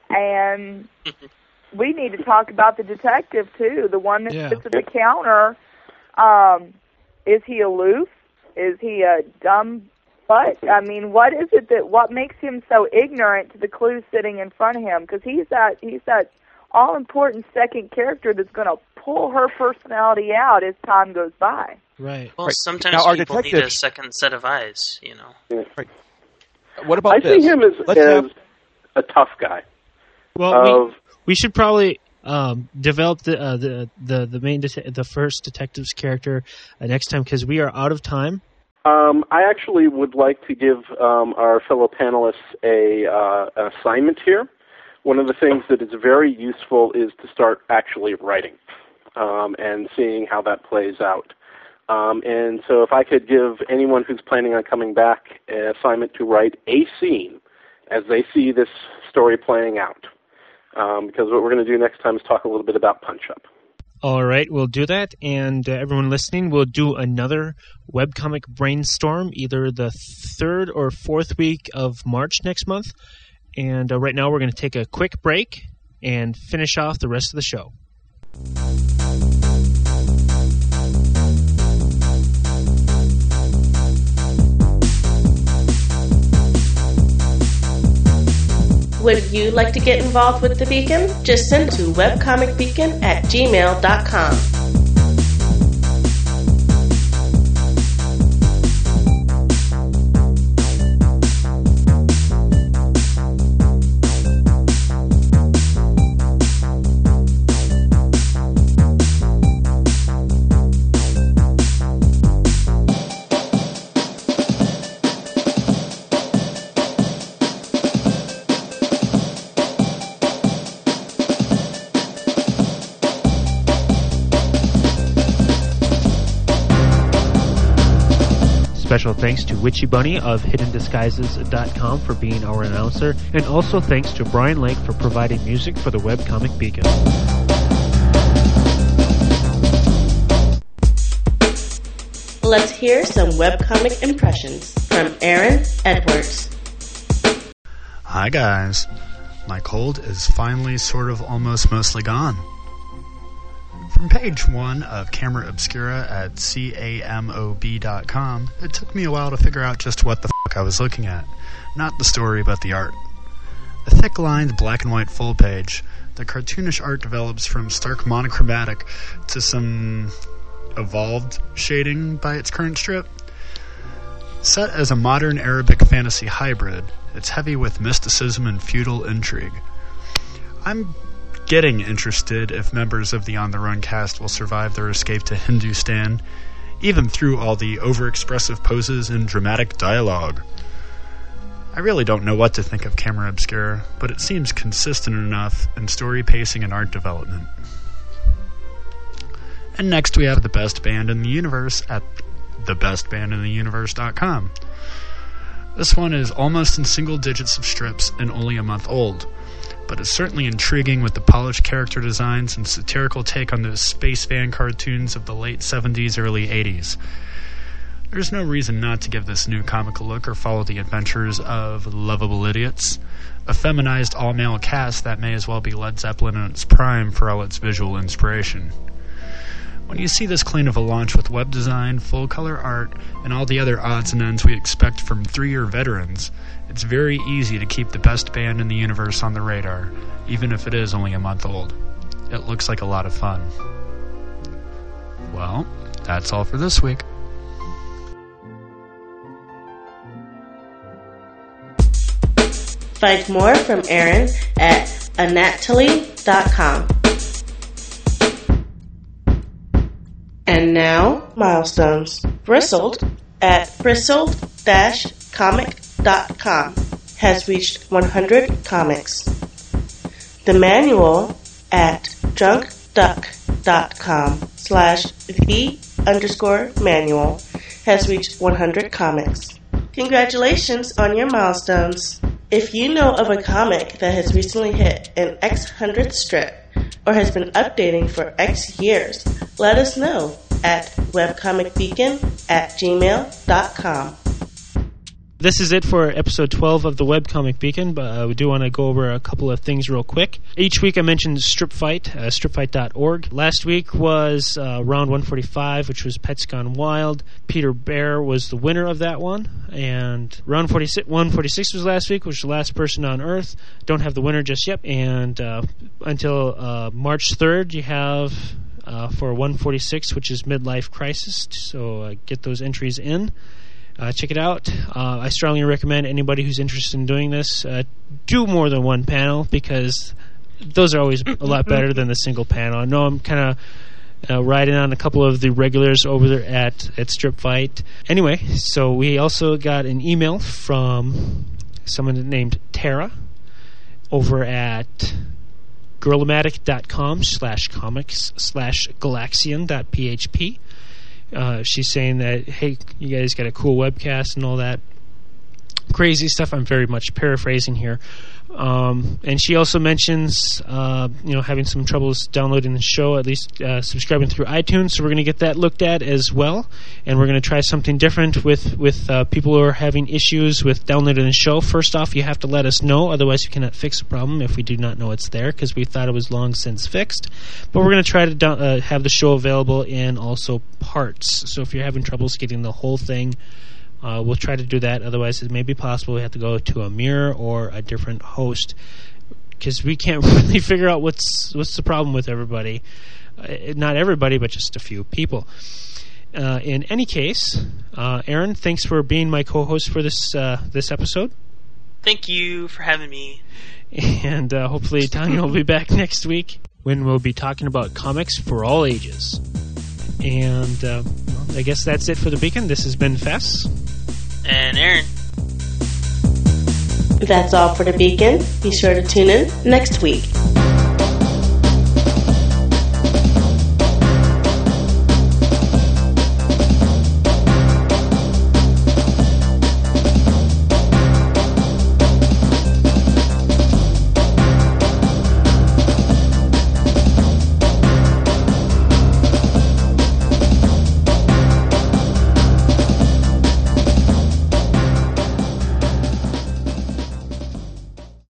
and we need to talk about the detective too, the one that Yeah. sits at the counter. Um, is he aloof? Is he a dumb butt? I mean, what is it that what makes him so ignorant to the clues sitting in front of him? Because he's that he's that all important second character that's going to pull her personality out as time goes by. Right. Well, Right. sometimes Now, our people need a detective- second set of eyes, you know. what about I this? see him as, Let's as have, a tough guy. Well, Of we, we should probably um, develop the, uh, the the the main det- the first detective's character uh, next time because we are out of time. Um, I actually would like to give um, our fellow panelists a uh, an assignment here. One of the things that is very useful is to start actually writing um, and seeing how that plays out. Um, and so if I could give anyone who's planning on coming back an assignment to write a scene as they see this story playing out. Um, because what we're going to do next time is talk a little bit about Punch-Up. All right, we'll do that, and uh, everyone listening, we'll do another webcomic brainstorm either the third or fourth week of March next month. And uh, right now, we're going to take a quick break and finish off the rest of the show. Would you like to get involved with the Beacon? Just send to webcomicbeacon at gmail dot com. Special thanks to Witchy Bunny of hidden disguises dot com for being our announcer, and also thanks to Brian Lake for providing music for the Webcomic Beacon. let's hear some webcomic impressions from Aaron Edwards. Hi guys, my cold is finally sort of almost mostly gone. From page one of Camera Obscura at camob dot com, it took me a while to figure out just what the fuck I was looking at. Not the story, but the art. A thick-lined black and white full page, the cartoonish art develops from stark monochromatic to some evolved shading by its current strip. Set as a modern Arabic fantasy hybrid, it's heavy with mysticism and feudal intrigue. I'm getting interested if members of the On the Run cast will survive their escape to Hindustan, even through all the overexpressive poses and dramatic dialogue. I really don't know what to think of Camera Obscura, but it seems consistent enough in story pacing and art development. And next we have the best band in the universe at the best band in the universe dot com. This one is almost in single digits of strips and only a month old, but it's certainly intriguing with the polished character designs and satirical take on those space van cartoons of the late seventies, early eighties. There's no reason not to give this new comic a look or follow the adventures of lovable idiots, a feminized all-male cast that may as well be Led Zeppelin in its prime for all its visual inspiration. When you see this clean of a launch with web design, full-color art, and all the other odds and ends we expect from three-year veterans, it's very easy to keep the best band in the universe on the radar, even if it is only a month old. It looks like a lot of fun. Well, that's all for this week. Find more from Aaron at anatoly dot com. And now, milestones. Bristled at bristled dash comic dot com has reached one hundred comics. The manual at drunk duck dot com slash the underscore manual has reached one hundred comics. Congratulations on your milestones. If you know of a comic that has recently hit an X hundredth strip or has been updating for X years, let us know at webcomicbeacon at gmail dot com. This is it for episode twelve of the Webcomic Beacon, but uh, we do want to go over a couple of things real quick. Each week I mentioned Strip Fight, uh, strip fight dot org. Last week was uh, round one forty-five, which was Pets Gone Wild. Peter Bear was the winner of that one. And round forty-six, one forty-six was last week, which was the last person on Earth. Don't have the winner just yet. And uh, until uh, March third, you have uh, for one forty-six, which is Midlife Crisis. So uh, get those entries in. Uh, check it out. Uh, I strongly recommend anybody who's interested in doing this uh, do more than one panel, because those are always a lot better than the single panel. I know I'm kind of uh, riding on a couple of the regulars over there at, at Strip Fight. Anyway, so we also got an email from someone named Tara over at girlamatic dot com slash comics slash galaxian dot p h p. Uh, she's saying that, hey, you guys got a cool webcast and all that crazy stuff. I'm very much paraphrasing here. Um, and she also mentions, uh, you know, having some troubles downloading the show, at least uh, subscribing through iTunes. So we're going to get that looked at as well. And we're going to try something different with, with uh, people who are having issues with downloading the show. First off, you have to let us know. Otherwise, you cannot fix the problem if we do not know it's there, because we thought it was long since fixed. But we're going to try to do- uh, have the show available in also parts. So if you're having troubles getting the whole thing, Uh, we'll try to do that. Otherwise, it may be possible we have to go to a mirror or a different host, because we can't really figure out what's what's the problem with everybody. Uh, not everybody, but just a few people. Uh, in any case, uh, Aaron, thanks for being my co-host for this uh, this episode. Thank you for having me. And uh, hopefully Tanya will be back next week when we'll be talking about comics for all ages. And uh, well, I guess that's it for the Beacon. This has been Fess. And Aaron. That's all for the Beacon. Be sure to tune in next week.